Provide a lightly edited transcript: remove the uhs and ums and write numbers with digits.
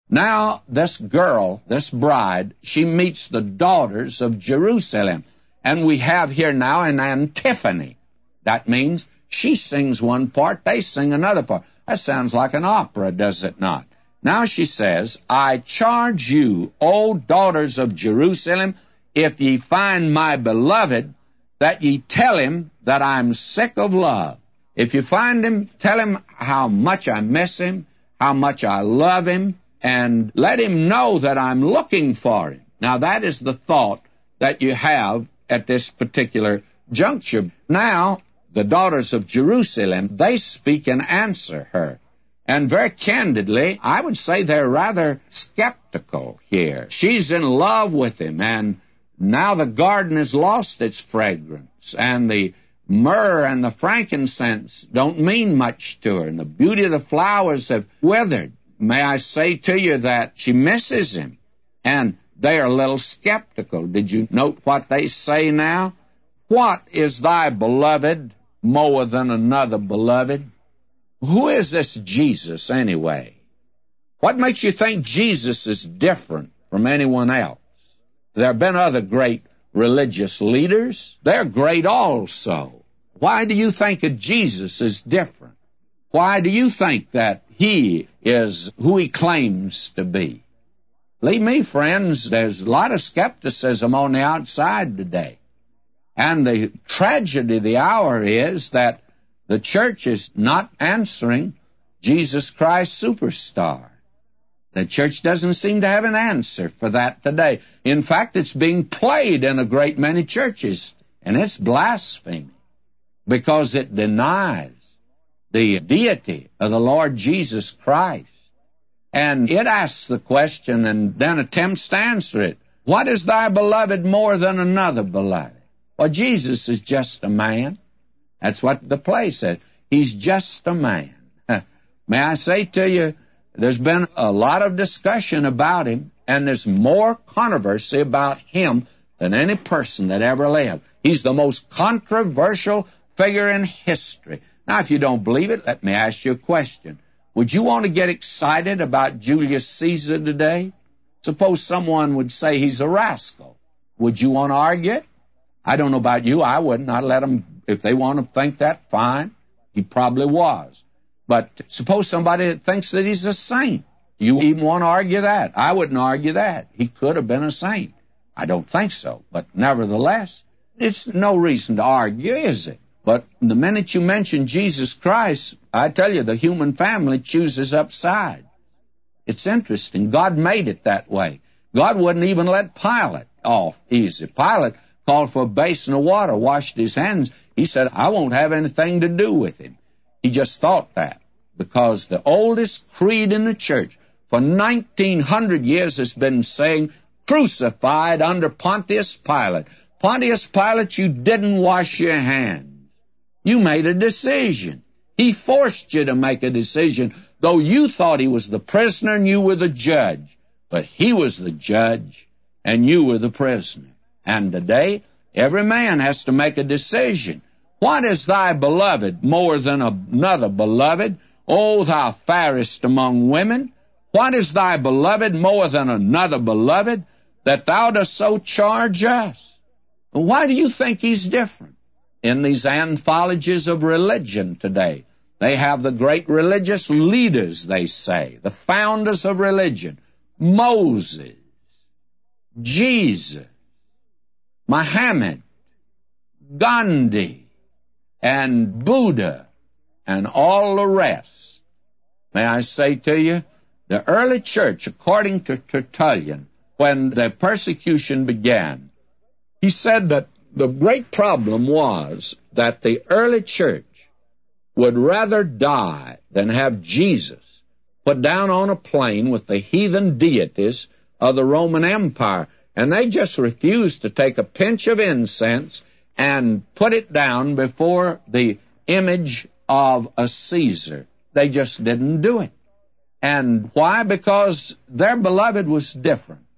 Now, this girl, this bride, she meets the daughters of Jerusalem. And we have here now an antiphony. That means she sings one part, they sing another part. That sounds like an opera, does it not? Now she says, I charge you, O daughters of Jerusalem, if ye find my beloved, that ye tell him that I'm sick of love. If you find him, tell him how much I miss him, how much I love him, and let him know that I'm looking for him. Now that is the thought that you have at this particular juncture. Now, the daughters of Jerusalem, they speak and answer her. And very candidly, I would say they're rather skeptical here. She's in love with him, and now the garden has lost its fragrance, and the myrrh and the frankincense don't mean much to her, and the beauty of the flowers have withered. May I say to you that she misses him, and they are a little skeptical. Did you note what they say now? What is thy beloved more than another beloved? Who is this Jesus anyway? What makes you think Jesus is different from anyone else? There have been other great religious leaders. They're great also. Why do you think that Jesus is different? Why do you think that he is who he claims to be? Believe me, friends, there's a lot of skepticism on the outside today. And the tragedy of the hour is that the church is not answering Jesus Christ Superstar. The church doesn't seem to have an answer for that today. In fact, it's being played in a great many churches, and it's blasphemy because it denies the deity of the Lord Jesus Christ. And it asks the question and then attempts to answer it. What is thy beloved more than another beloved? Well, Jesus is just a man. That's what the play said. He's just a man. May I say to you, there's been a lot of discussion about him, and there's more controversy about him than any person that ever lived. He's the most controversial figure in history. Now, if you don't believe it, let me ask you a question. Would you want to get excited about Julius Caesar today? Suppose someone would say he's a rascal. Would you want to argue it? I don't know about you. I wouldn't. I'd let them, if they want to think that, fine. He probably was. But suppose somebody thinks that he's a saint. You even want to argue that? I wouldn't argue that. He could have been a saint. I don't think so. But nevertheless, it's no reason to argue, is it? But the minute you mention Jesus Christ, I tell you, the human family chooses upside. It's interesting. God made it that way. God wouldn't even let Pilate off easy. Pilate called for a basin of water, washed his hands. He said, I won't have anything to do with him. He just thought that because the oldest creed in the church for 1900 years has been saying, crucified under Pontius Pilate. Pontius Pilate, you didn't wash your hands. You made a decision. He forced you to make a decision, though you thought he was the prisoner and you were the judge. But he was the judge and you were the prisoner. And today, every man has to make a decision. What is thy beloved more than another beloved? O thou fairest among women, what is thy beloved more than another beloved, that thou dost so charge us? Why do you think he's different? In these anthologies of religion today, they have the great religious leaders, they say, the founders of religion, Moses, Jesus, Muhammad, Gandhi, and Buddha, and all the rest. May I say to you, the early church, according to Tertullian, when the persecution began, he said that the great problem was that the early church would rather die than have Jesus put down on a plain with the heathen deities of the Roman Empire. And they just refused to take a pinch of incense and put it down before the image of a Caesar. They just didn't do it. And why? Because their beloved was different.